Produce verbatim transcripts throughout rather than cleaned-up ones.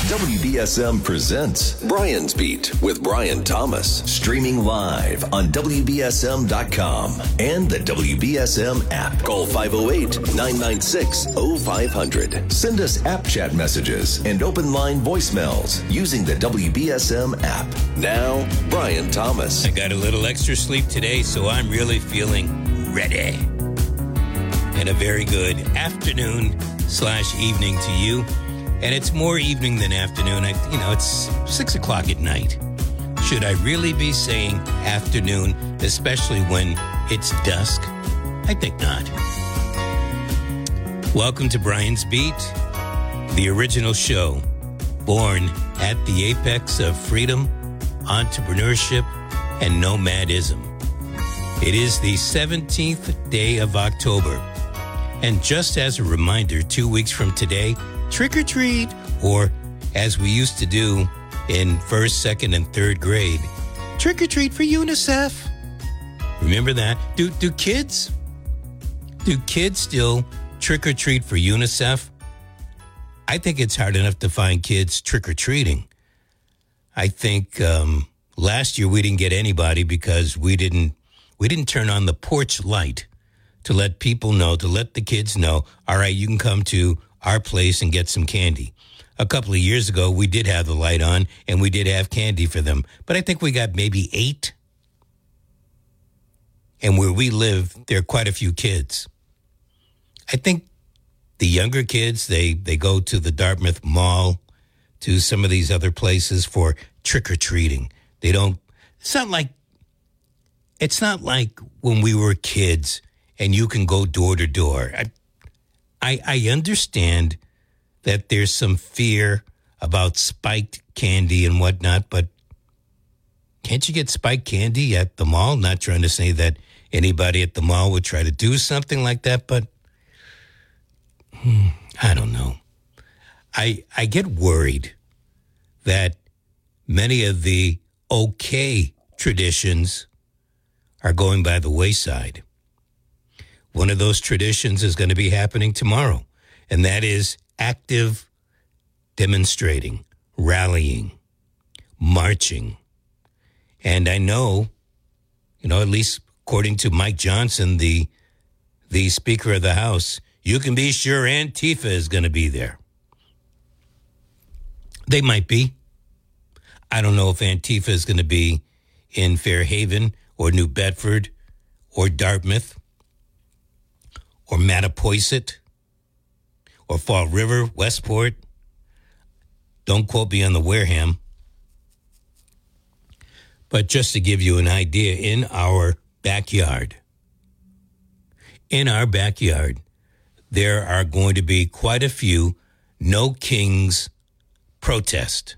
W B S M presents Brian's Beat with Brian Thomas. Streaming live on W B S M dot com and the W B S M app. Call five oh eight, nine nine six, oh five hundred. Send us app chat messages and open line voicemails using the W B S M app. Now, Brian Thomas. I got a little extra sleep today, so I'm really feeling ready. And a very good afternoon slash evening to you. And it's more evening than afternoon. I, you know, it's six o'clock at night. Should I really be saying afternoon, especially when it's dusk? I think not. Welcome to Brian's Beat, the original show, born at the apex of freedom, entrepreneurship, and nomadism. It is the seventeenth day of October. And just as a reminder, two weeks from today, trick or treat, or as we used to do in first, second, and third grade, trick or treat for UNICEF. Remember that? Do do kids, do kids still trick or treat for UNICEF? I think it's hard enough to find kids trick or treating. I think um, last year we didn't get anybody because we didn't we didn't turn on the porch light to let people know, to let the kids know, all right, you can come to our place and get some candy. A couple of years ago, we did have the light on, and we did have candy for them. But I think we got maybe eight. And where we live, there are quite a few kids. I think the younger kids, they, they go to the Dartmouth Mall, to some of these other places for trick-or-treating. They don't, it's not like, it's not like when we were kids and you can go door to door. I, I, I understand that there's some fear about spiked candy and whatnot, but can't you get spiked candy at the mall? Not trying to say that anybody at the mall would try to do something like that, but hmm, I don't know. I I get worried that many of the okay traditions are going by the wayside. One of those traditions is going to be happening tomorrow, and that is active demonstrating, rallying, marching. And I know, you know, at least according to Mike Johnson, the the Speaker of the House, you can be sure Antifa is going to be there. They might be. I don't know if Antifa is going to be in Fairhaven or New Bedford or Dartmouth or Mattapoisett, or Fall River, Westport. Don't quote me on the Wareham. But just to give you an idea, in our backyard, in our backyard, there are going to be quite a few No Kings protests.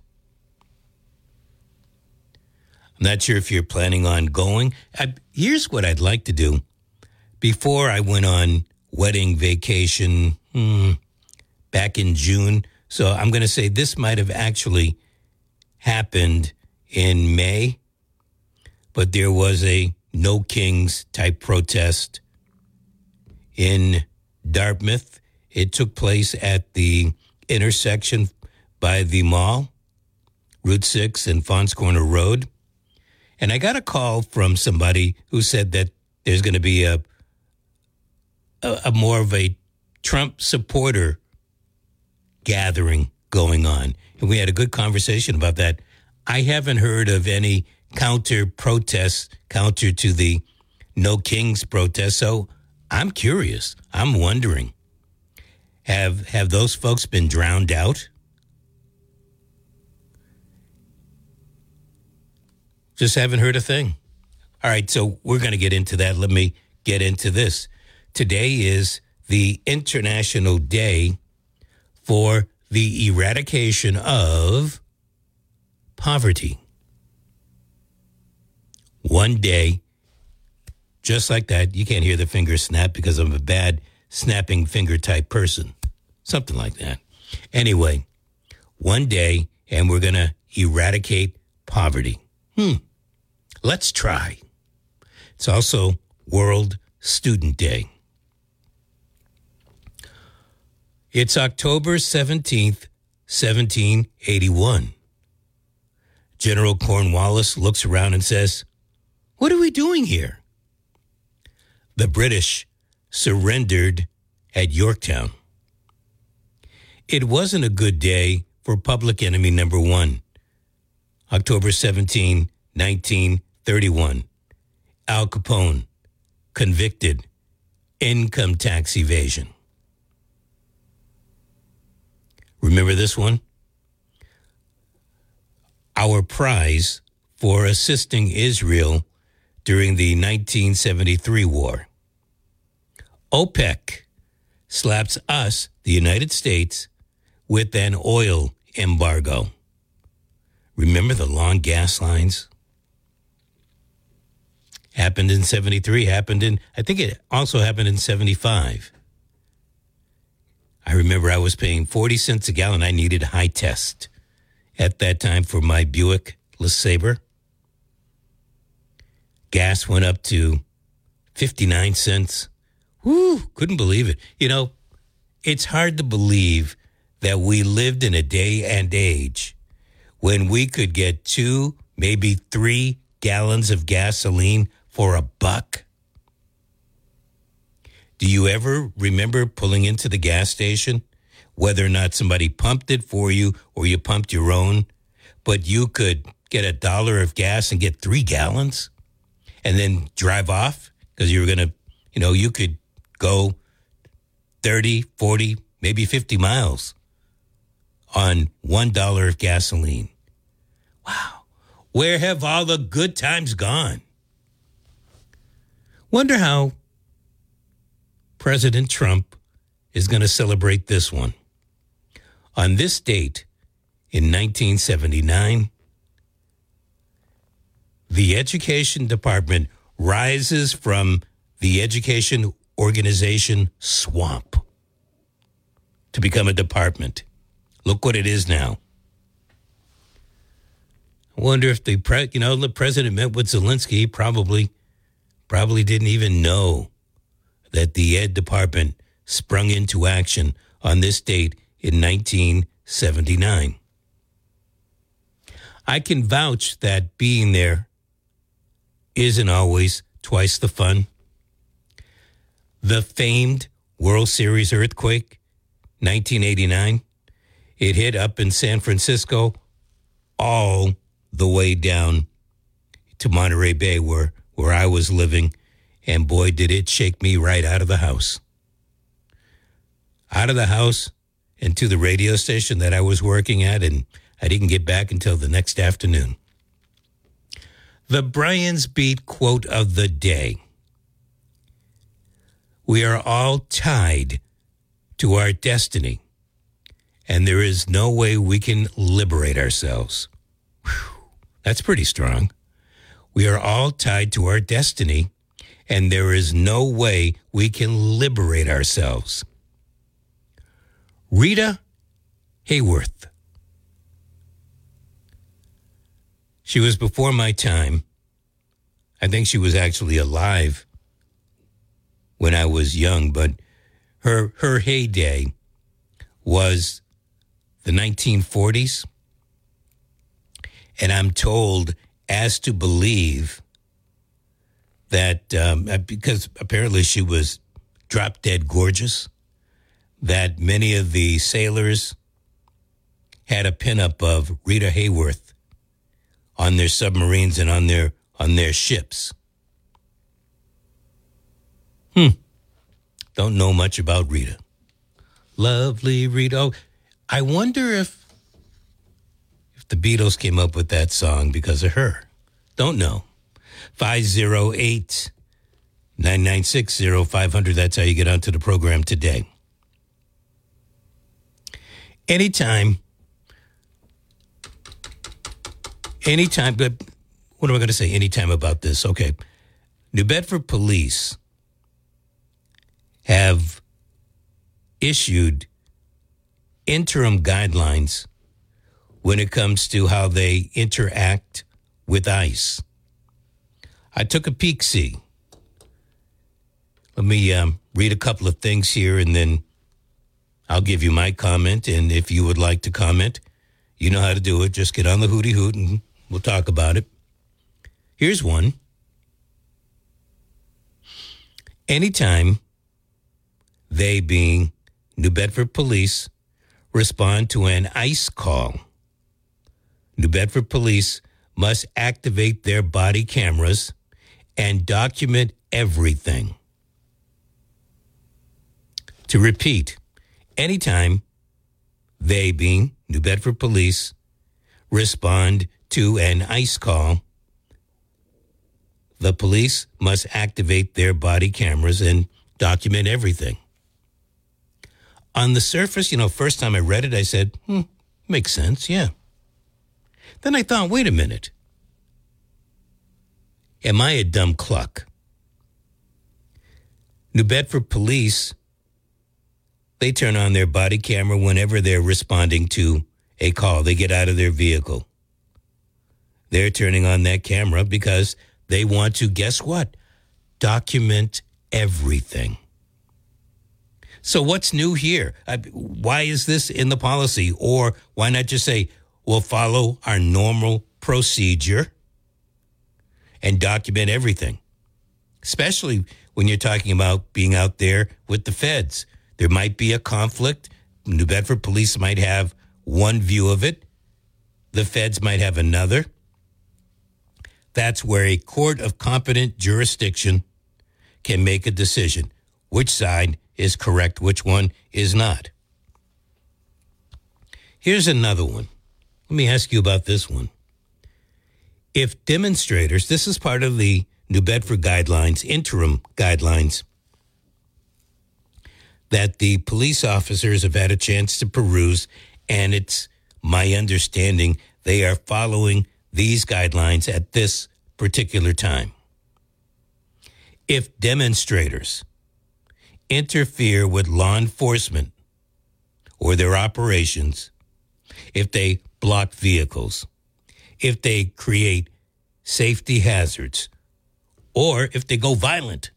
I'm not sure if you're planning on going. I, here's what I'd like to do. Before I went on wedding vacation hmm, back in June. So I'm going to say this might have actually happened in May, but there was a No Kings type protest in Dartmouth. It took place at the intersection by the mall, Route six and Fons Corner Road. And I got a call from somebody who said that there's going to be a A, a more of a Trump supporter gathering going on. And we had a good conversation about that. I haven't heard of any counter protests, counter to the No Kings protest. So I'm curious. I'm wondering, have have those folks been drowned out? Just haven't heard a thing. All right, so we're going to get into that. Let me get into this. Today is the International Day for the Eradication of Poverty. One day, just like that, you can't hear the finger snap because I'm a bad snapping finger type person. Something like that. Anyway, one day, and we're going to eradicate poverty. Hmm. Let's try. It's also World Student Day. It's October seventeenth, seventeen eighty-one. General Cornwallis looks around and says, "What are we doing here?" The British surrendered at Yorktown. It wasn't a good day for public enemy number one. October seventeenth, nineteen thirty-one. Al Capone, convicted, income tax evasion. Remember this one? Our prize for assisting Israel during the nineteen seventy-three war. OPEC slaps us, the United States, with an oil embargo. Remember the long gas lines? Happened in seventy-three, happened in, I think it also happened in seventy-five. I remember I was paying forty cents a gallon. I needed high test at that time for my Buick LeSabre. Gas went up to fifty-nine cents. Woo, couldn't believe it. You know, it's hard to believe that we lived in a day and age when we could get two, maybe three gallons of gasoline for a buck. Do you ever remember pulling into the gas station, whether or not somebody pumped it for you or you pumped your own, but you could get a dollar of gas and get three gallons and then drive off because you were going to, you know, you could go thirty, forty, maybe fifty miles on one dollar of gasoline. Wow. Where have all the good times gone? Wonder how President Trump is going to celebrate this one. On this date in nineteen seventy-nine, the Education Department rises from the education organization swamp to become a department. Look what it is now. I wonder if the pre, you know the president met with Zelensky. He probably probably didn't even know that the Ed Department sprung into action on this date in nineteen seventy-nine. I can vouch that being there isn't always twice the fun. The famed World Series earthquake, nineteen eighty-nine, it hit up in San Francisco all the way down to Monterey Bay where, where I was living, and boy, did it shake me right out of the house. Out of the house and to the radio station that I was working at, and I didn't get back until the next afternoon. The Brian's Beat quote of the day. We are all tied to our destiny, and there is no way we can liberate ourselves. Whew, that's pretty strong. We are all tied to our destiny, and there is no way we can liberate ourselves. Rita Hayworth. She was before my time. I think she was actually alive when I was young, but her her heyday was the nineteen forties. And I'm told, as to believe, that um, because apparently she was drop dead gorgeous, that many of the sailors had a pinup of Rita Hayworth on their submarines and on their on their ships. Hmm. Don't know much about Rita. Lovely Rita. Oh, I wonder if if the Beatles came up with that song because of her. Don't know. five oh eight, nine nine six, oh five hundred. That's how you get onto the program today. Anytime, anytime, but what am I going to say anytime about this? Okay. New Bedford police have issued interim guidelines when it comes to how they interact with ICE. I took a peek-see. Let me um, read a couple of things here, and then I'll give you my comment, and if you would like to comment, you know how to do it. Just get on the Hootie Hoot, and we'll talk about it. Here's one. Anytime they, being New Bedford police, respond to an ICE call, New Bedford police must activate their body cameras and document everything. To repeat, anytime they, being New Bedford police, respond to an ICE call, the police must activate their body cameras and document everything. On the surface, you know, first time I read it, I said, hmm, makes sense, yeah. Then I thought, wait a minute. Am I a dumb cluck? New Bedford police, they turn on their body camera whenever they're responding to a call. They get out of their vehicle. They're turning on that camera because they want to, guess what? Document everything. So what's new here? I, why is this in the policy? Or why not just say, we'll follow our normal procedure and document everything? Especially when you're talking about being out there with the feds. There might be a conflict. New Bedford police might have one view of it. The feds might have another. That's where a court of competent jurisdiction can make a decision. Which side is correct, which one is not. Here's another one. Let me ask you about this one. If demonstrators, this is part of the New Bedford guidelines, interim guidelines, that the police officers have had a chance to peruse, and it's my understanding they are following these guidelines at this particular time. If demonstrators interfere with law enforcement or their operations, if they block vehicles, if they create safety hazards, or if they go violent,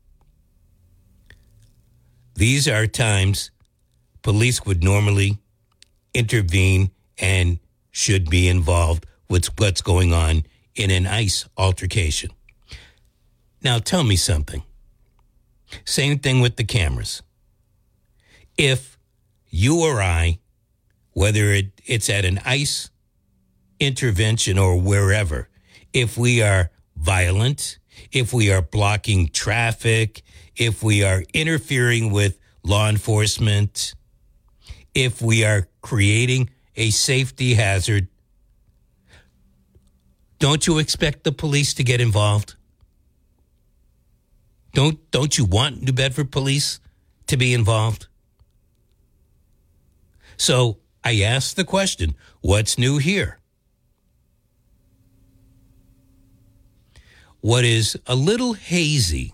these are times police would normally intervene and should be involved with what's going on in an ICE altercation. Now, tell me something. Same thing with the cameras. If you or I, whether it, it's at an ICE intervention or wherever, if we are violent, if we are blocking traffic, if we are interfering with law enforcement, if we are creating a safety hazard, don't you expect the police to get involved? Don't don't you want New Bedford police to be involved? So I asked the question, what's new here? What is a little hazy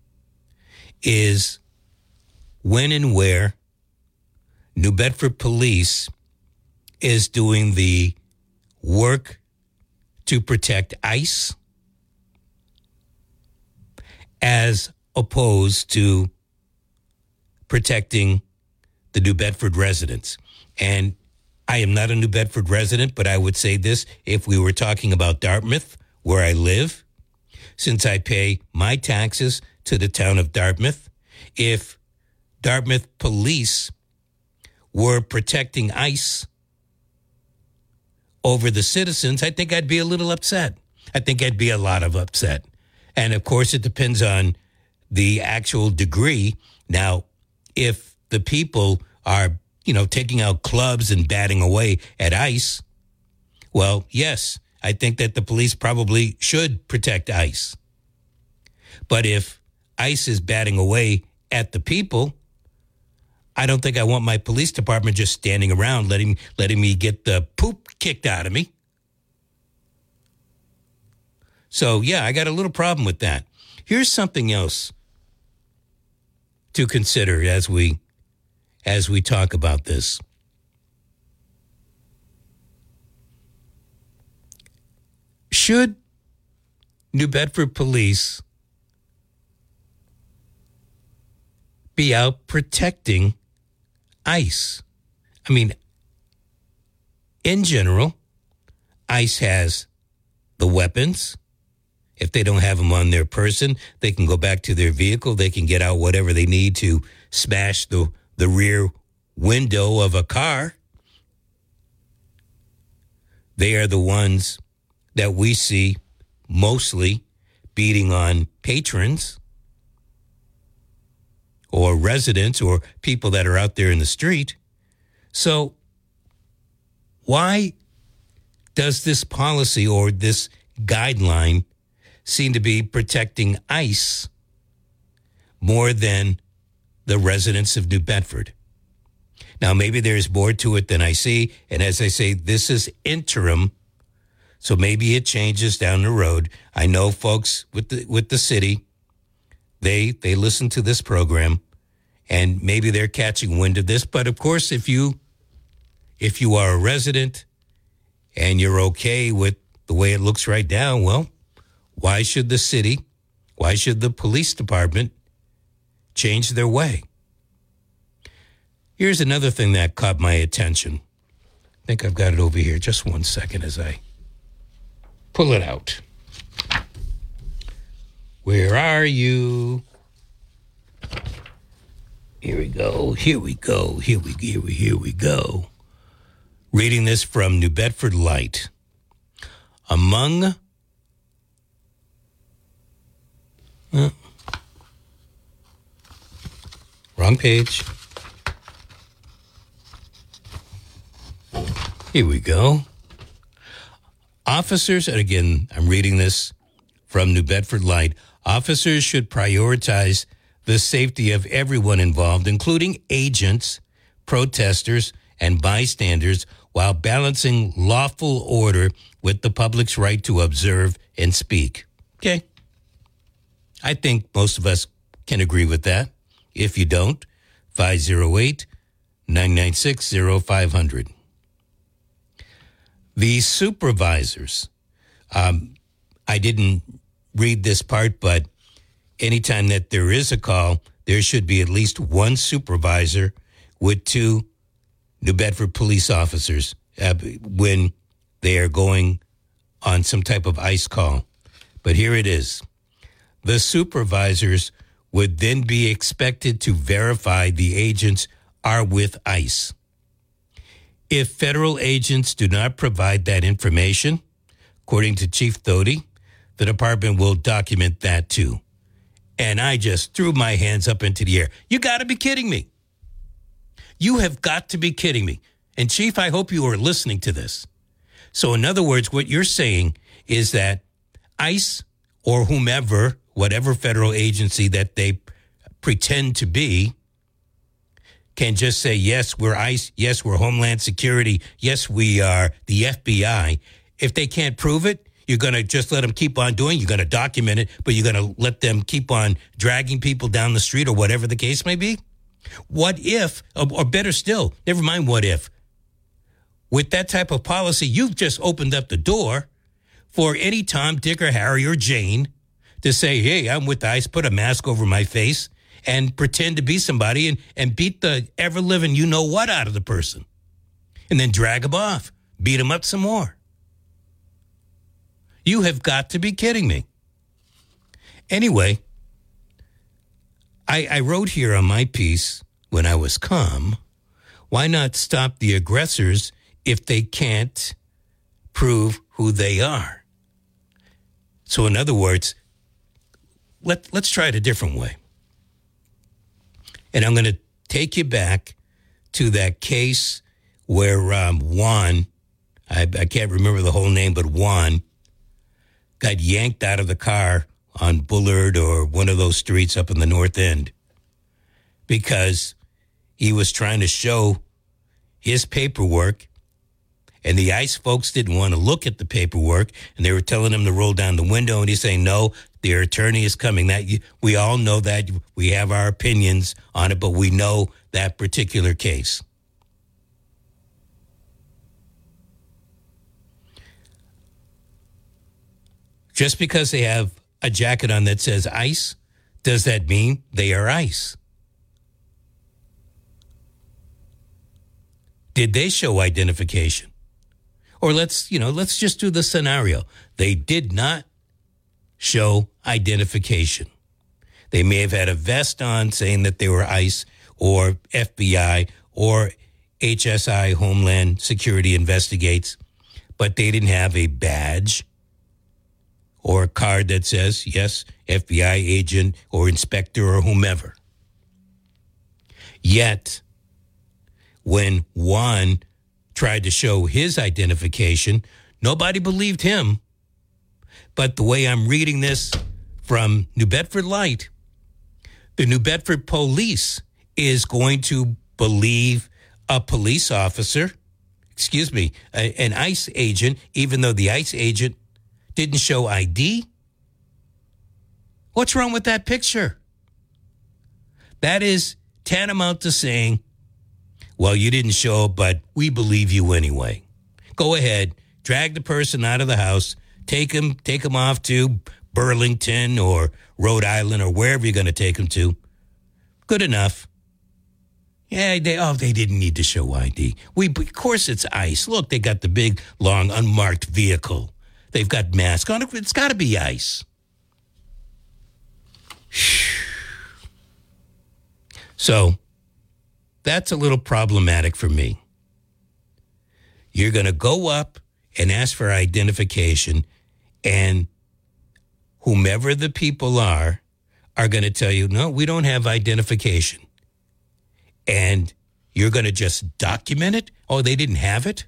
is when and where New Bedford police is doing the work to protect ICE as opposed to protecting the New Bedford residents. And I am not a New Bedford resident, but I would say this, if we were talking about Dartmouth, where I live, since I pay my taxes to the town of Dartmouth, if Dartmouth police were protecting ICE over the citizens, I think I'd be a little upset. I think I'd be a lot of upset. And of course, it depends on the actual degree. Now, if the people are, you know, taking out clubs and batting away at ICE, well, yes, I think that the police probably should protect ICE. But if ICE is batting away at the people, I don't think I want my police department just standing around letting letting me get the poop kicked out of me. So, yeah, I got a little problem with that. Here's something else to consider as we as we talk about this. Should New Bedford police be out protecting ICE. I mean, in general, ICE has the weapons. If they don't have them on their person, they can go back to their vehicle. They can get out whatever they need to smash the, the rear window of a car. They are the ones that we see mostly beating on patrons or residents or people that are out there in the street. So why does this policy or this guideline seem to be protecting ICE more than the residents of New Bedford? Now, maybe there's more to it than I see. And as I say, this is interim. So maybe it changes down the road. I know folks with the with the city, they they listen to this program, and maybe they're catching wind of this. But of course, if you if you are a resident and you're okay with the way it looks right now, well, why should the city, why should the police department change their way? Here's another thing that caught my attention. I think I've got it over here. Just one second as I pull it out. Where are you? Here we go. Here we go. Here we here we here we go. Reading this from New Bedford Light. Among uh, wrong page. Here we go. Officers, and again, I'm reading this from New Bedford Light. Officers should prioritize the safety of everyone involved, including agents, protesters, and bystanders, while balancing lawful order with the public's right to observe and speak. Okay. I think most of us can agree with that. If you don't, five oh eight, nine nine six, oh five hundred. The supervisors, um, I didn't read this part, but anytime that there is a call, there should be at least one supervisor with two New Bedford police officers uh, when they are going on some type of ICE call. But here it is. The supervisors would then be expected to verify the agents are with ICE. If federal agents do not provide that information, according to Chief Doty, the department will document that too. And I just threw my hands up into the air. You got to be kidding me. You have got to be kidding me. And Chief, I hope you are listening to this. So in other words, what you're saying is that ICE or whomever, whatever federal agency that they pretend to be, can just say, yes, we're ICE, yes, we're Homeland Security, yes, we are the F B I. If they can't prove it, you're going to just let them keep on doing, you're going to document it, but you're going to let them keep on dragging people down the street or whatever the case may be? What if, or better still, never mind what if, with that type of policy, you've just opened up the door for any Tom, Dick, or Harry, or Jane to say, hey, I'm with ICE, put a mask over my face, and pretend to be somebody and, and beat the ever-living you-know-what out of the person. And then drag them off, beat them up some more. You have got to be kidding me. Anyway, I, I wrote here on my piece, when I was calm, why not stop the aggressors if they can't prove who they are? So in other words, let, let's try it a different way. And I'm going to take you back to that case where um, Juan, I, I can't remember the whole name, but Juan got yanked out of the car on Bullard or one of those streets up in the North End because he was trying to show his paperwork, and the ICE folks didn't want to look at the paperwork, and they were telling him to roll down the window, and he's saying, no, their attorney is coming. That we all know that. We have our opinions on it, but we know that particular case. Just because they have a jacket on that says ICE, does that mean they are ICE? Did they show identification? Or let's, you know, let's just do the scenario. They did not show identification. They may have had a vest on saying that they were ICE or F B I or H S I, Homeland Security Investigates, but they didn't have a badge or a card that says, yes, F B I agent or inspector or whomever. Yet, when Juan tried to show his identification, nobody believed him. But the way I'm reading this from New Bedford Light, the New Bedford police is going to believe a police officer, excuse me, a, an ICE agent, even though the ICE agent didn't show I D? What's wrong with that picture? That is tantamount to saying, well, you didn't show up, but we believe you anyway. Go ahead, drag the person out of the house, take him, take him off to Burlington or Rhode Island or wherever you're going to take him to. Good enough. Yeah, they oh they didn't need to show I D. We of course it's ICE. Look, they got the big, long, unmarked vehicle. They've got masks on. It's got to be ICE. So that's a little problematic for me. You're going to go up and ask for identification, and whomever the people are, are going to tell you, no, we don't have identification. And you're going to just document it? Oh, they didn't have it?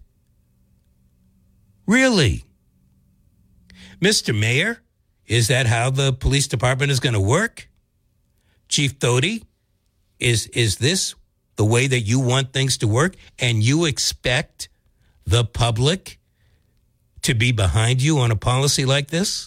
Really? Mister Mayor, is that how the police department is going to work? Chief Doty, is is this the way that you want things to work? And you expect the public to be behind you on a policy like this?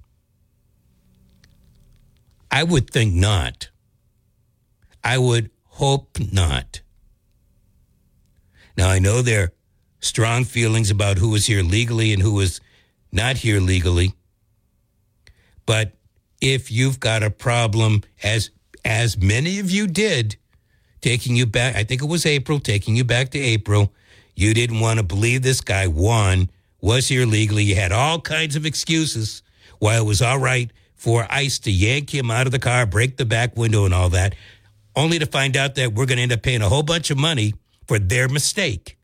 I would think not. I would hope not. Now, I know there are strong feelings about who is here legally and who is not here legally. But if you've got a problem, as as many of you did, taking you back, I think it was April, taking you back to April, you didn't want to believe this guy, Juan, was here legally. You had all kinds of excuses why it was all right for ICE to yank him out of the car, break the back window and all that, only to find out that we're going to end up paying a whole bunch of money for their mistake.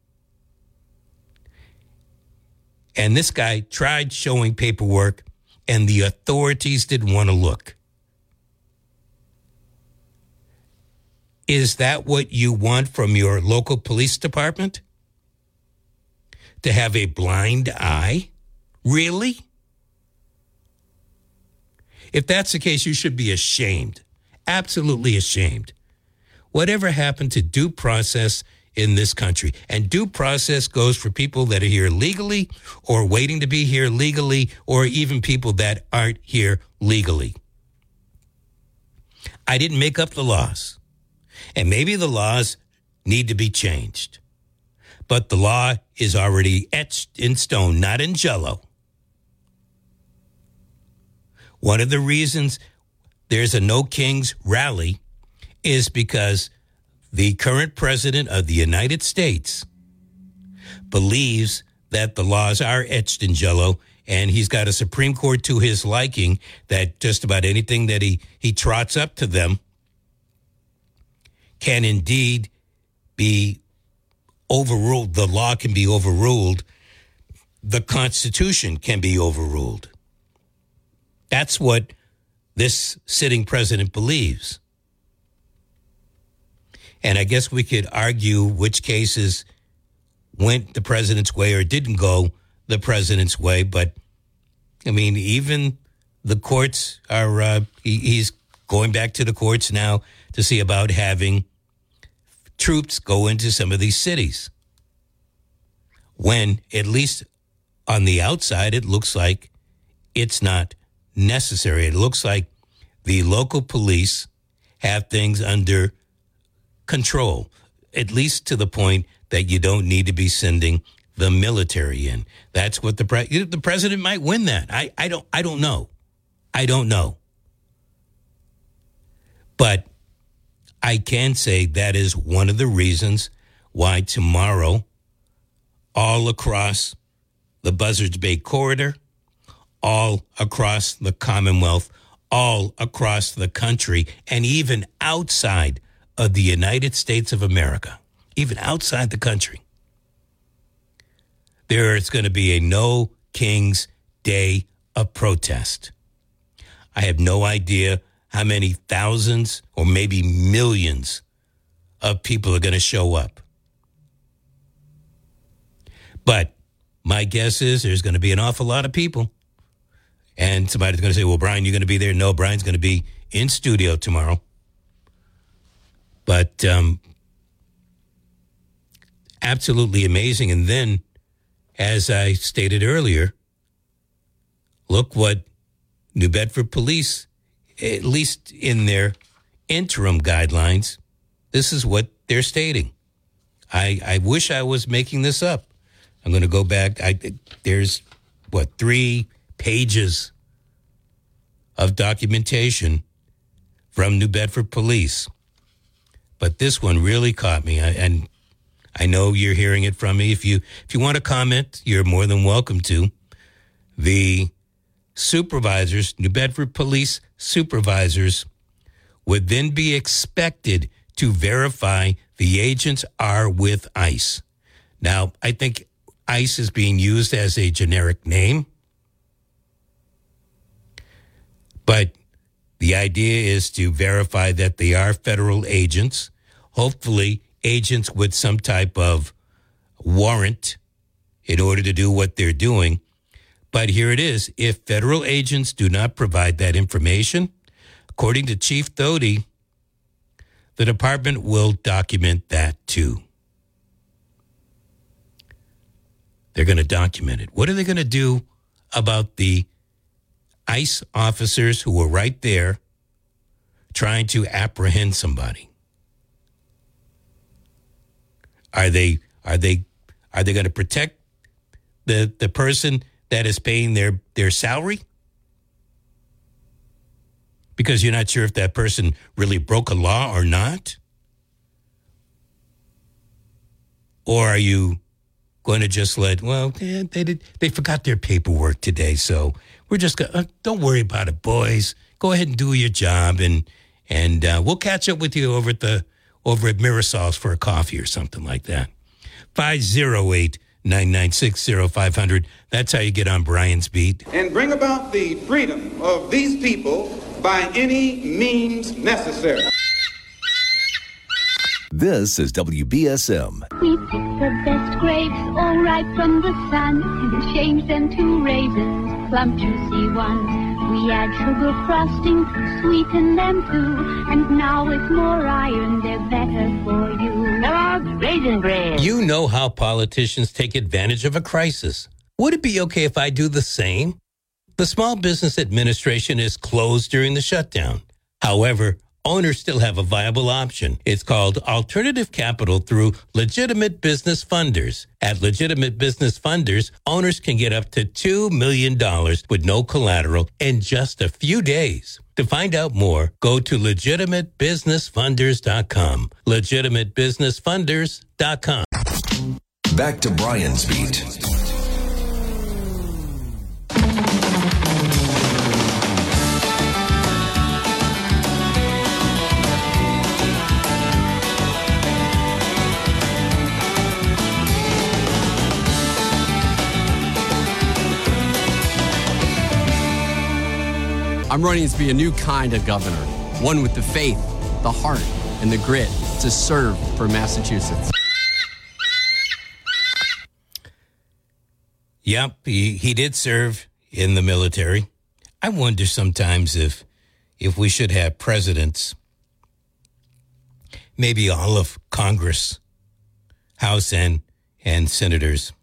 And this guy tried showing paperwork, and the authorities didn't want to look. Is that what you want from your local police department? To have a blind eye? Really? If that's the case, you should be ashamed. Absolutely ashamed. Whatever happened to due process in this country? And due process goes for people that are here legally or waiting to be here legally, or even people that aren't here legally. I didn't make up the laws. And maybe the laws need to be changed. But the law is already etched in stone, not in jello. One of the reasons there's a No Kings rally is because the current president of the United States believes that the laws are etched in jello, and he's got a Supreme Court to his liking that just about anything that he, he trots up to them can indeed be overruled. The law can be overruled. The Constitution can be overruled. That's what this sitting president believes. And I guess we could argue which cases went the president's way or didn't go the president's way. But, I mean, even the courts are, uh, he, he's going back to the courts now to see about having troops go into some of these cities. When, at least on the outside, it looks like it's not necessary. It looks like the local police have things under control, at least to the point that you don't need to be sending the military in. That's what the pre- the president might win that. I, I don't I don't know. I don't know. But I can say that is one of the reasons why tomorrow, all across the Buzzards Bay corridor, all across the Commonwealth, all across the country, and even outside of the United States of America, even outside the country, there is going to be a No King's Day of protest. I have no idea how many thousands or maybe millions of people are going to show up. But my guess is there's going to be an awful lot of people. And somebody's going to say, well, Brian, you're going to be there. No, Brian's going to be in studio tomorrow. But um, absolutely amazing. And then, as I stated earlier, look what New Bedford Police, at least in their interim guidelines, this is what they're stating. I, I wish I was making this up. I'm going to go back. I, there's, what, three pages of documentation from New Bedford Police. But this one really caught me. I, and I know you're hearing it from me. If you if you want to comment, you're more than welcome to. The supervisors, New Bedford Police supervisors, would then be expected to verify the agents are with ICE. Now, I think ICE is being used as a generic name, but the idea is to verify that they are federal agents, hopefully agents with some type of warrant in order to do what they're doing. But here it is. If federal agents do not provide that information, according to Chief Doty, the department will document that too. They're going to document it. What are they going to do about the ICE officers who were right there trying to apprehend somebody? Are they are they are they going to protect the the person that is paying their, their salary? Because you're not sure if that person really broke a law or not? Or are you going to just let, well, they did, they forgot their paperwork today, so we're just going to, don't worry about it, boys. Go ahead and do your job, and and uh, we'll catch up with you over at the over at Mirasol's for a coffee or something like that. five oh eight, nine nine six, oh five hundred. That's how you get on Brian's Beat. And bring about the freedom of these people by any means necessary. This is W B S M. We pick the best grapes, all ripe from the sun, and change them to raisins, plump, juicy ones. We add sugar frosting to sweeten them too, and now with more iron, they're better for you. Kellogg's Raisin Bran. You know how politicians take advantage of a crisis. Would it be okay if I do the same? The Small Business Administration is closed during the shutdown. However, owners still have a viable option. It's called Alternative Capital through Legitimate Business Funders. At Legitimate Business Funders, owners can get up to two million dollars with no collateral in just a few days. To find out more, go to legitimate business funders dot com. legitimate business funders dot com. Back to Brian's Beat. I'm running to be a new kind of governor, one with the faith, the heart, and the grit to serve for Massachusetts. Yep, he, he did serve in the military. I wonder sometimes if if we should have presidents, maybe all of Congress, House and, and senators,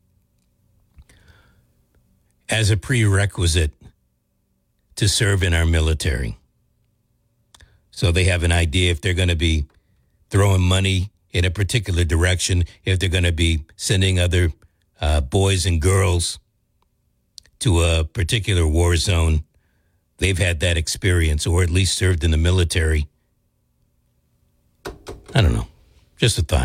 as a prerequisite to serve in our military. So they have an idea if they're going to be throwing money in a particular direction, if they're going to be sending other uh, boys and girls to a particular war zone. They've had that experience, or at least served in the military. I don't know. Just a thought.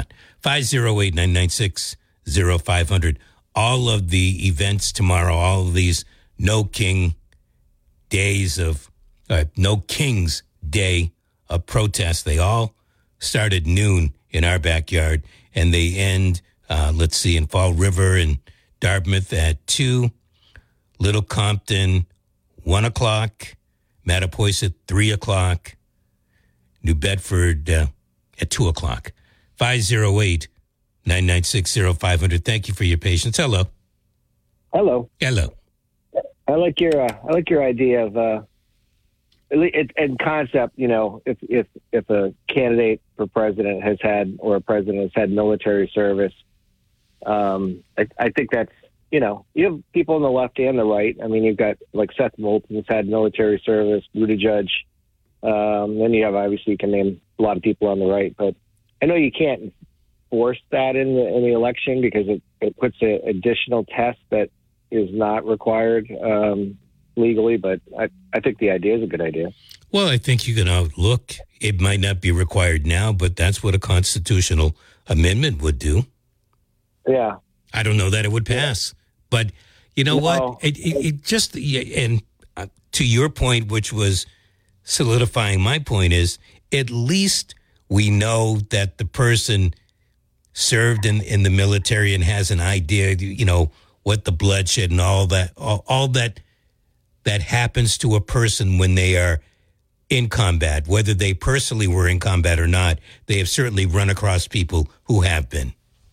five oh eight, nine nine six, oh five hundred. All of the events tomorrow, all of these No King days of, uh, No King's Day of protest, they all start at noon in our backyard, and they end, uh, let's see, in Fall River and Dartmouth at two, Little Compton, one o'clock, Mattapoisett, three o'clock, New Bedford uh, at two o'clock. five oh eight, nine nine six, oh five hundred. Thank you for your patience. Hello. Hello. Hello. I like your uh, I like your idea of uh, it, in concept. You know, if if if a candidate for president has had or a president has had military service, um, I, I think that's, you know, you have people on the left and the right. I mean, you've got like Seth Moulton's had military service, Buttigieg. Um, then you have, obviously, you can name a lot of people on the right, but I know you can't force that in the, in the election because it, it puts an additional test that is not required um, legally, but I, I think the idea is a good idea. Well, I think you can outlook. It might not be required now, but that's what a constitutional amendment would do. Yeah. I don't know that it would pass, but you know no. what? It, it, it just, and to your point, which was solidifying my point, is at least we know that the person served in, in the military and has an idea, you know, what the bloodshed and all that, all, all that, that happens to a person when they are in combat, whether they personally were in combat or not. They have certainly run across people who have been.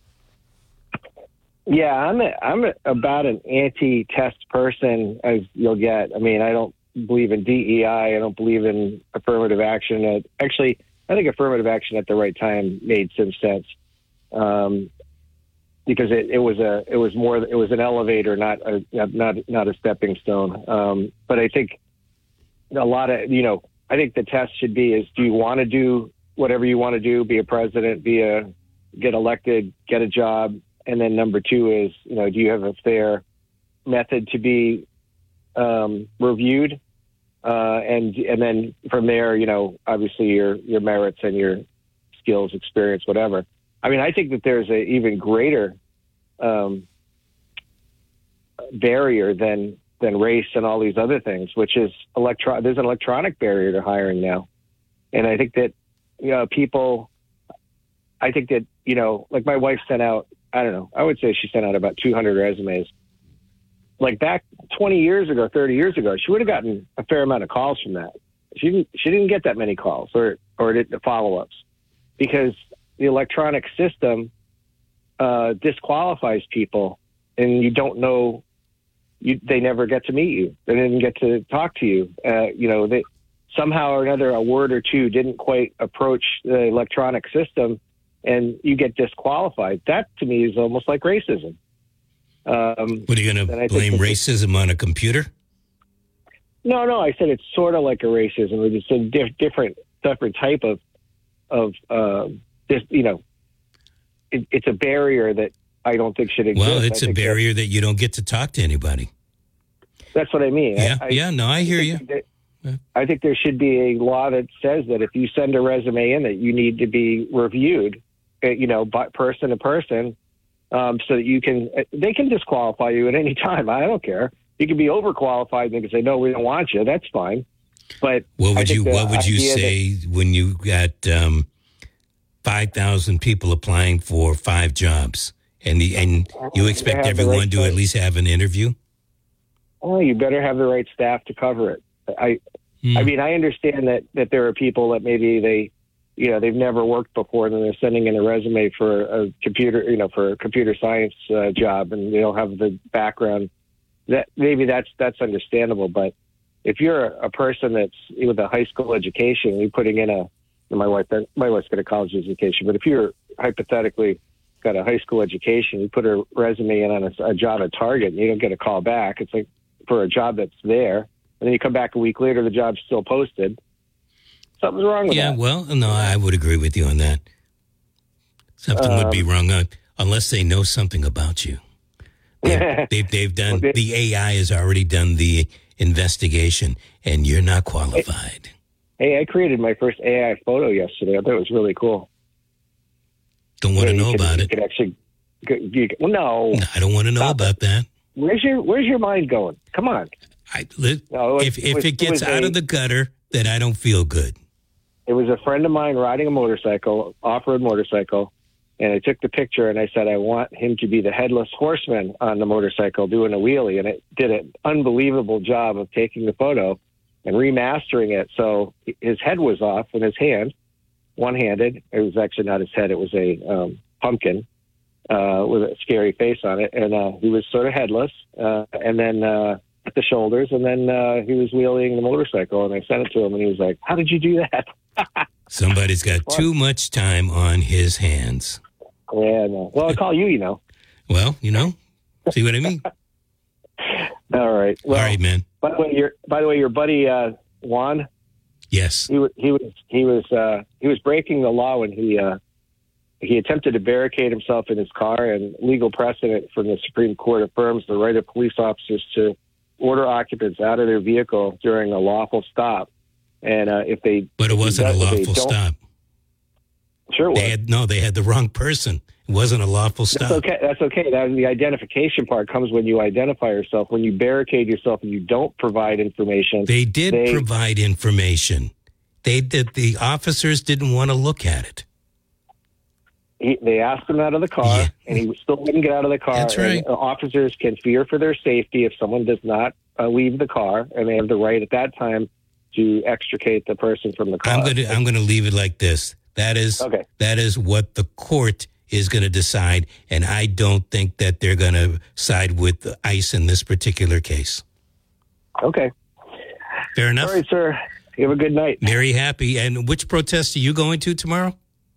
Yeah, I'm a, I'm a, about an anti-test person as you'll get. I mean, I don't believe in D E I. I don't believe in affirmative action. Uh, actually, I think affirmative action at the right time made some sense um, because it, it was a it was more it was an elevator, not a not not a stepping stone. Um, but I think a lot of you know I think the test should be is, do you want to do whatever you want to do? Be a president, be a get elected, get a job. And then number two is, you know, do you have a fair method to be um, reviewed? Uh, and and then from there, you know, obviously your your merits and your skills, experience, whatever. I mean, I think that there's an even greater um, barrier than than race and all these other things, which is electro. There's an electronic barrier to hiring now, and I think that you know people. I think that you know, like my wife sent out. I don't know. I would say she sent out about two hundred resumes. Like back twenty years ago, thirty years ago, she would have gotten a fair amount of calls from that. She didn't, she didn't get that many calls or, or the follow-ups because the electronic system uh, disqualifies people and you don't know, you, they never get to meet you. They didn't get to talk to you. Uh, you know, they somehow or another, a word or two didn't quite approach the electronic system and you get disqualified. That, to me, is almost like racism. Um, what, are you going to blame racism on a computer? No, no, I said it's sort of like a racism. It's a diff- different different type of, of uh, this, you know, it, it's a barrier that I don't think should exist. Well, it's I a barrier that, that you don't get to talk to anybody. That's what I mean. Yeah, I, yeah, no, I hear I you. That, I think there should be a law that says that if you send a resume in, that you need to be reviewed, you know, by person to person, um, so that you can, they can disqualify you at any time. I don't care. You can be overqualified and they can say, no, we don't want you. That's fine. But what would you, what would you say that, when you got um, five thousand people applying for five jobs and the, and you expect everyone right to at least have an interview? Oh, you better have the right staff to cover it. I, hmm. I mean, I understand that, that there are people that maybe they, you know, they've never worked before and they're sending in a resume for a computer, you know, for a computer science uh, job and they don't have the background. That maybe that's, that's understandable. But if you're a, a person that's with a high school education, you're putting in a, my wife, my wife's got a college education, but if you're hypothetically got a high school education, you put a resume in on a, a job at Target and you don't get a call back. It's like for a job that's there. And then you come back a week later, the job's still posted. Something's wrong with yeah, that. Yeah, well, no, I would agree with you on that. Something um, would be wrong uh, unless they know something about you. They've, they've, they've done, well, they, the A I has already done the investigation, and you're not qualified. Hey, I created my first A I photo yesterday. I thought it was really cool. Don't want to know you could, about you it. Could actually, you could, well, no. no. I don't want to know Stop about it. that. Where's your Where's your mind going? Come on. I, li- No, it was- if it if was- it it gets was out a- of the gutter, then I don't feel good. It was a friend of mine riding a motorcycle, off-road motorcycle, and I took the picture and I said, I want him to be the headless horseman on the motorcycle doing a wheelie. And it did an unbelievable job of taking the photo and remastering it. So his head was off in his hand, one-handed. It was actually not his head. It was a um, pumpkin uh, with a scary face on it. And uh, he was sort of headless. Uh, and then uh, at the shoulders. And then uh, he was wheeling the motorcycle. And I sent it to him and he was like, how did you do that? Somebody's got too much time on his hands. Yeah, no. Well, I call you, you know. Well, you know, see what I mean? All right. Well, All right, man. By the way, your by the way, your buddy uh, Juan, Yes. he was he was he was uh, he was breaking the law when he uh, he attempted to barricade himself in his car, and legal precedent from the Supreme Court affirms the right of police officers to order occupants out of their vehicle during a lawful stop. And uh, if they But it wasn't a if they lawful don't- stop. Sure, it was. They had no, they had the wrong person. It wasn't a lawful stop. That's okay. That's okay. That the identification part comes when you identify yourself. When you barricade yourself and you don't provide information, They did They- provide information. They did. The officers didn't want to look at it. he, they asked him out of the car, Yeah. and he still wouldn't get out of the car. That's right. And, uh, officers can fear for their safety if someone does not uh, leave the car, and they have the right at that time to extricate the person from the car. I'm gonna I'm gonna leave it like this. That is Okay. that is what the court is going to decide, and I don't think that they're going to side with ICE in this particular case. Okay. Fair enough. All right, sir. You have a good night. Very happy. And which protest are you going to tomorrow?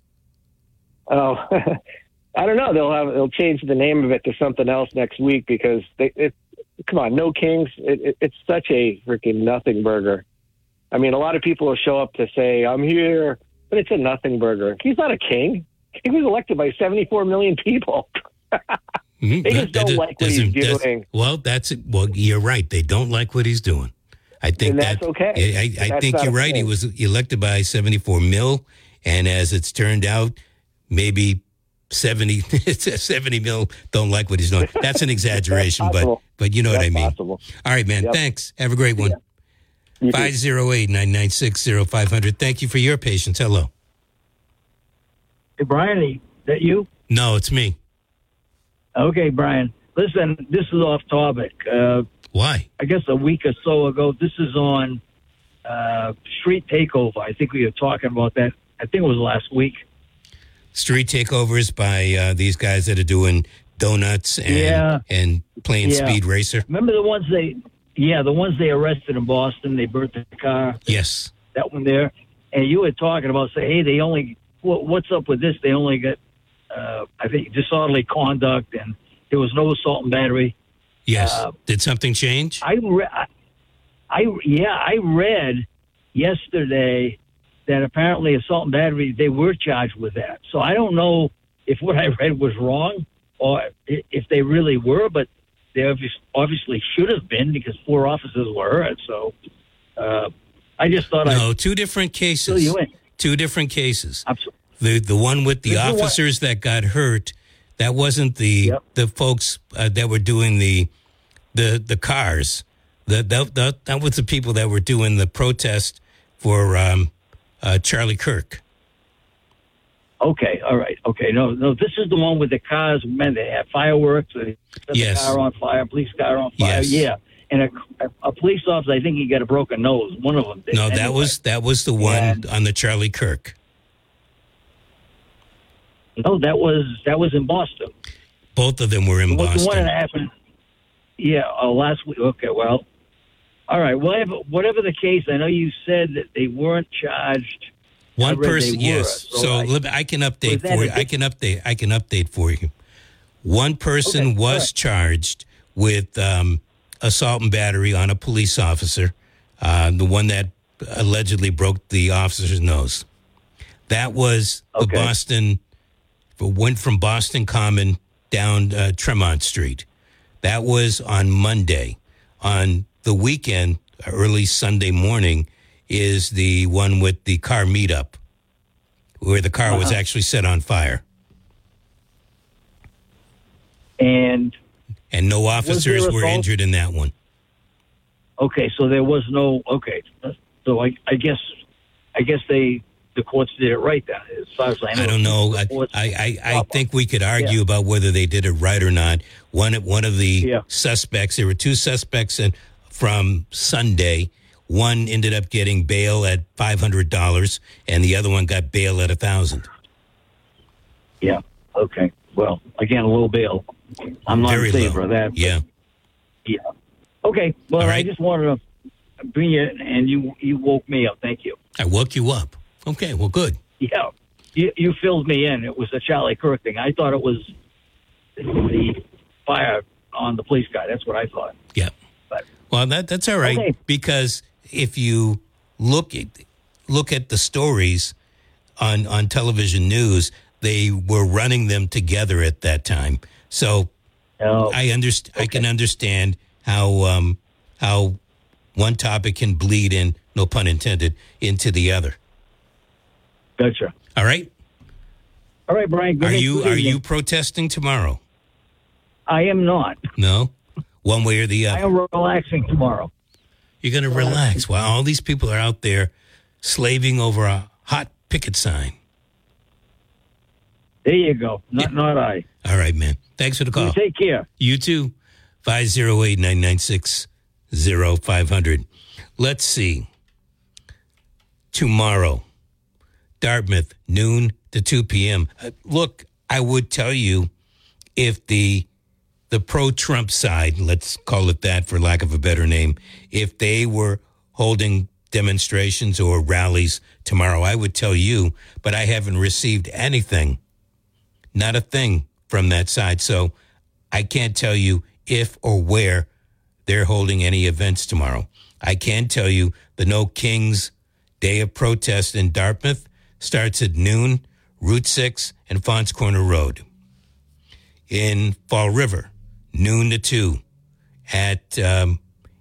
Oh, I don't know. They'll have they'll change the name of it to something else next week because they. It, come on, no kings. It, it, it's such a freaking nothing burger. I mean, a lot of people will show up to say, I'm here, but it's a nothing burger. He's not a king. He was elected by seventy-four million people. Mhm. They just That don't like what he's doesn't- that's- doing. Well, that's it. Well, you're right. They don't like what he's doing. I think And that's that, okay. I, I, I That's think not you're a right. He thing. was elected by seventy-four mil, and as it's turned out, maybe seventy, seventy mil don't like what he's doing. That's an exaggeration, but possible. but you know what I That's mean. possible. All right, man. Yep. Thanks. Have a great one. You too. Five zero eight nine nine six zero five hundred. Thank you for your patience. Hello. Hey, Brian, is that you? No, it's me. Okay, Brian. Listen, this is off topic. Uh, Why? I guess a week or so ago, this is on uh, Street Takeover. I think we were talking about that. I think it was last week. Street takeovers by uh, these guys that are doing donuts and Yeah. and playing Yeah. Speed Racer. Remember the ones they, yeah, the ones they arrested in Boston? They burnt the car. Yes. That one there. And you were talking about, say, hey, they only, what, what's up with this? They only got, uh, I think, disorderly conduct, and there was no assault and battery. Yes. Uh, Did something change? I, re- I, I, yeah, I read yesterday that apparently assault and battery, they were charged with that. So I don't know if what I read was wrong or i- if they really were, but they obvious- obviously should have been because four officers were hurt. So uh, I just thought no, I'd two different fill cases. you in. Two different cases. I'm so- The the one with the This is what- officers that got hurt, that wasn't the Yep. the folks uh, that were doing the the the cars. That that that that was the people that were doing the protest for um, uh, Charlie Kirk. Okay, all right, okay. No, no, this is the one with the cars. Man, they have fireworks. They set Yes. the car on fire, police car on fire. Yes. Yeah, and a, a police officer, I think he got a broken nose. One of them did. No, that Anyway. was that was the one And- on the Charlie Kirk. No, that was that was in Boston. Both of them were in What the one Boston. that happened? Yeah, uh, last week. Okay, well, all right. Whatever, whatever the case, I know you said that they weren't charged. I One read person, they were, yes. so So I- let me- I can update Was that for a you. I diff- can update. I can update for you. One person Okay, all was right. charged with um, assault and battery on a police officer, uh, the one that allegedly broke the officer's nose. That was the Okay. Boston. Went from Boston Common down uh, Tremont Street. That was on Monday. On the weekend, early Sunday morning, is the one with the car meetup, where the car was Uh-huh. actually set on fire. And and no officers were assault? injured in that one. Okay, so there was no. Okay, so I, I guess, I guess they the courts did it right then. As far as I know, I don't know. I I, I, I think we could argue yeah. about whether they did it right or not. One one of the yeah. suspects. There were two suspects in, from Sunday. One ended up getting bail at five hundred dollars, and the other one got bail at a thousand. Yeah. Okay. Well, again, a little bail. I'm not Very in favor low. of that. Yeah. Yeah. Okay. Well, All right. I just wanted to bring you, and you you woke me up. Thank you. I woke you up. Okay. Well, good. Yeah. You, you filled me in. It was the Charlie Kirk thing. I thought it was the fire on the police guy. That's what I thought. Yeah. But, well, that that's all right okay. because if you look at look at the stories on on television news, they were running them together at that time. So oh, I underst- okay. I can understand how um, how one topic can bleed in, no pun intended, into the other. Gotcha. All right. All right, Brian. Good are night, you good are evening. you protesting tomorrow? I am not. No, one way or the other. I am relaxing tomorrow. You're going to relax while all these people are out there slaving over a hot picket sign. There you go. Not Yeah. not I. All right, man. Thanks for the call. You take care. You too. five oh eight, nine nine six, oh five hundred. Let's see. Tomorrow, Dartmouth, noon to two p.m. Uh, look, I would tell you if the the pro-Trump side, let's call it that for lack of a better name, if they were holding demonstrations or rallies tomorrow, I would tell you, but I haven't received anything, not a thing from that side. So I can't tell you if or where they're holding any events tomorrow. I can tell you the No Kings Day of Protest in Dartmouth starts at noon, Route six and Fonts Corner Road. In Fall River, noon to two at um,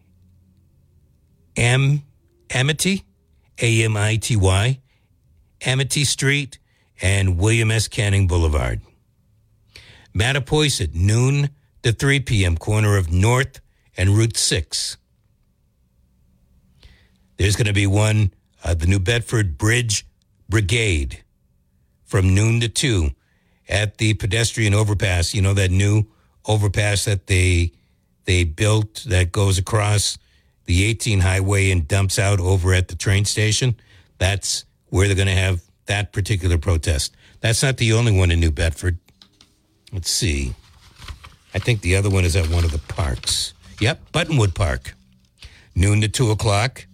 Am- Amity, A M I T Y, Amity Street and William S. Canning Boulevard. Mattapoisett, noon to three p.m., corner of North and Route six. There's going to be one, uh, the New Bedford Bridge Brigade, from noon to two at the pedestrian overpass. You know, that new overpass that they they built that goes across the eighteen highway and dumps out over at the train station? That's where they're going to have that particular protest. That's not the only one in New Bedford. Let's see. I think the other one is at one of the parks. Yep, Buttonwood Park. Noon to two o'clock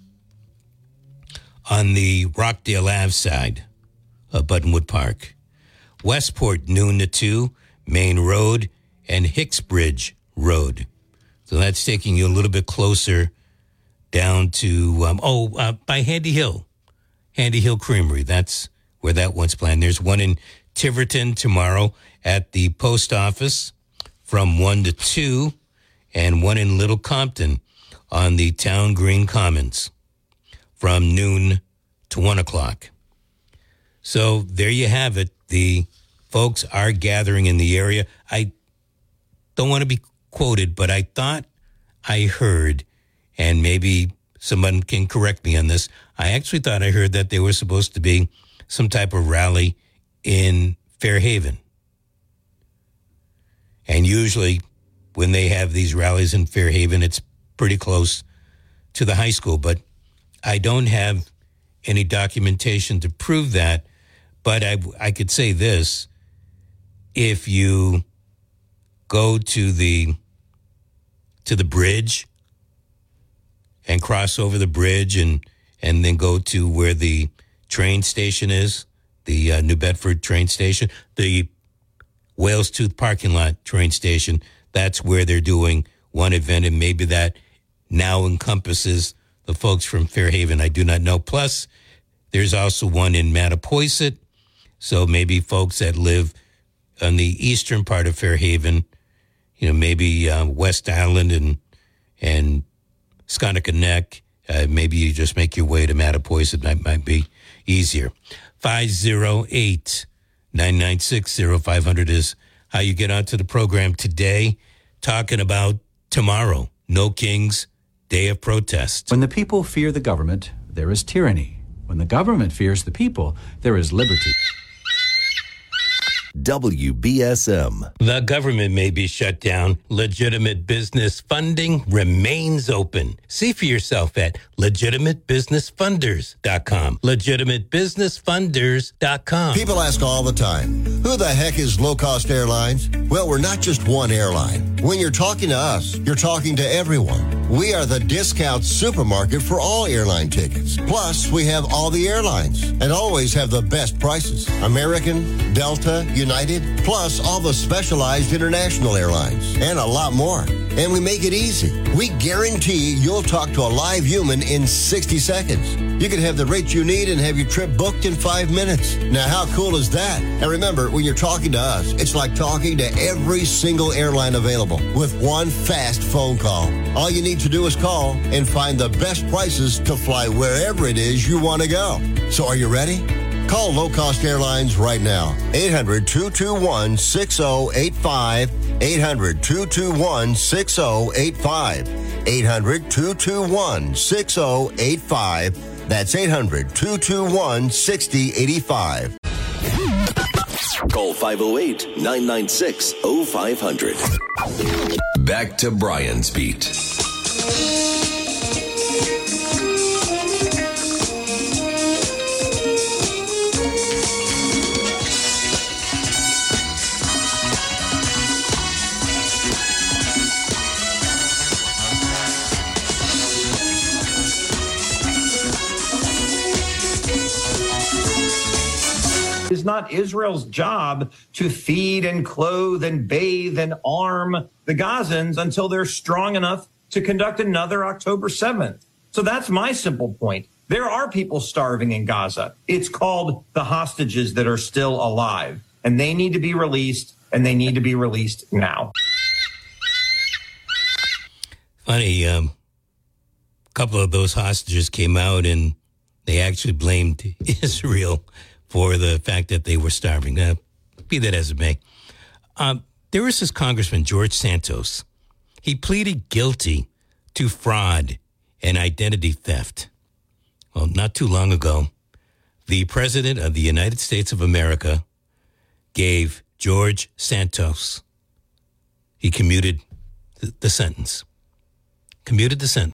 on the Rockdale Ave side of Buttonwood Park. Westport, noon to two, Main Road and Hicksbridge Road. So that's taking you a little bit closer down to, um, oh, uh, by Handy Hill. Handy Hill Creamery. That's where that one's planned. There's one in Tiverton tomorrow at the post office from one to two, and one in Little Compton on the Town Green Commons from noon to one o'clock. So there you have it. The folks are gathering in the area. I don't want to be quoted, but I thought I heard, and maybe someone can correct me on this, I actually thought I heard that there was supposed to be some type of rally in Fairhaven. And usually when they have these rallies in Fairhaven, it's pretty close to the high school. But I don't have any documentation to prove that. But I, I could say this. If you go to the to the bridge and cross over the bridge and, and then go to where the train station is, the uh, New Bedford train station, the Wales Tooth parking lot train station, that's where they're doing one event, and maybe that now encompasses the folks from Fairhaven. I do not know. Plus, there's also one in Mattapoisett, so maybe folks that live on the eastern part of Fairhaven, you know, maybe uh, West Island and and Sconica Neck, uh, maybe you just make your way to Mattapoisett. That might be easier. five oh eight, nine nine six, oh five hundred is how you get onto the program today, talking about tomorrow, No Kings, Day of Protest. When the people fear the government, there is tyranny. When the government fears the people, there is liberty. W B S M. The government may be shut down. Legitimate business funding remains open. See for yourself at legitimate business funders dot com. legitimate business funders dot com. People ask all the time, who the heck is Low Cost Airlines? Well, we're not just one airline. When you're talking to us, you're talking to everyone. We are the discount supermarket for all airline tickets. Plus, we have all the airlines and always have the best prices. American, Delta, United, plus all the specialized international airlines, and a lot more. And we make it easy. We guarantee you'll talk to a live human in sixty seconds. You can have the rate you need and have your trip booked in five minutes. Now, how cool is that? And remember, when you're talking to us, it's like talking to every single airline available with one fast phone call. All you need to do is call and find the best prices to fly wherever it is you want to go. So are you ready? Call Low Cost Airlines right now. eight hundred, two two one, six zero eight five. eight hundred, two two one, six zero eight five. eight hundred, two two one, six zero eight five. That's eight hundred, two two one, six zero eight five. Call five oh eight, nine nine six, oh five hundred. Back to Brian's Beat. It's not Israel's job to feed and clothe and bathe and arm the Gazans until they're strong enough to conduct another October seventh. So that's my simple point. There are people starving in Gaza. It's called the hostages that are still alive, and they need to be released, and they need to be released now. Funny, um, a couple of those hostages came out and they actually blamed Israel for the fact that they were starving. Uh, be that as it may. Um, there was this Congressman, George Santos. He pleaded guilty to fraud and identity theft. Well, not too long ago, the President of the United States of America gave George Santos, he commuted the, the sentence. Commuted the sentence.